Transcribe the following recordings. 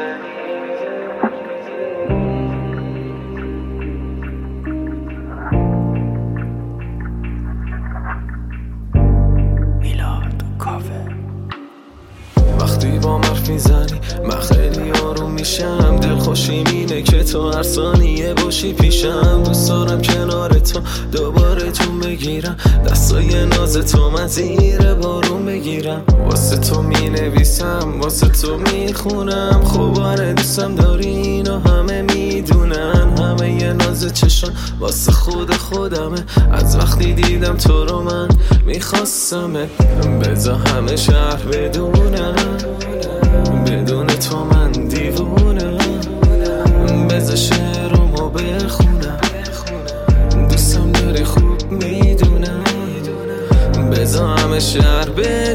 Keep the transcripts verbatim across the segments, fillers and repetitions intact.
وقتی با حرف میزنی من خیلی آروم میشم، دلخوشیم اینه که تو هر ثانیه باشی پیشم. دوست دارم کنار تو دوباره جون بگیرم، دستای ناز تو من زیر بارون بگیرم. واسه تو مینویسم، واسه تو میخونم، خب آره دوستم داری اینو همه میدونن. همه یه ناز چشم واسه خود خودمه، از وقتی دیدم تو رو من میخواستمه. بذار همه شهر بدونم بدون تو من دیوونم. بذار شعرمو بخونم، دوستم داری خوب میدونم. بذار همه شهر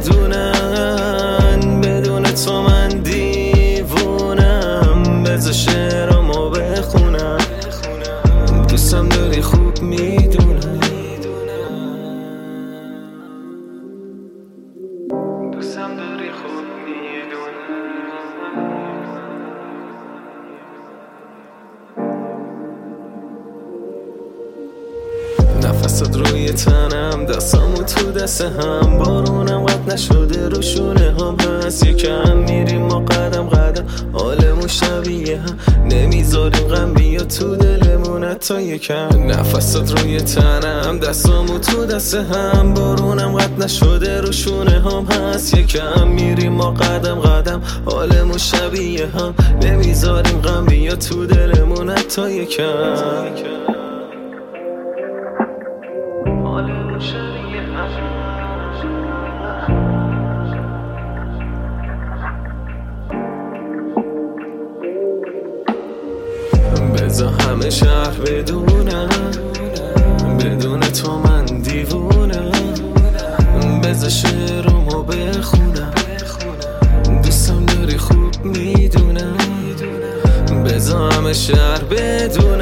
بدونن بدون تو من دیوونم. بذار شعرمو بخونم، دوستم داری خوب میدونم. دوستم داری خوب میدونم. نفست روی تنم، دستامو تو دست هم، بارونم قد نشده رو شونه هم هست. یکم میریم ما قدم قدم، حالمون شبیه هم، نمیذاریم غم بیا تو دلمون حتی یکم. نفست روی تنم، دستامو تو دست هم، بارونم قد نشده رو شونه هم هست. یکم میریم ما قدم قدم، حالمون شبیه هم، نمیذاریم غم بیا تو دلمون حتی یکم. بذار همه شهر بدونم بدون تو من دیوونم. بذار شعرمو بخونم، دوستم داری خوب میدونم. بذار همه شهر بدونم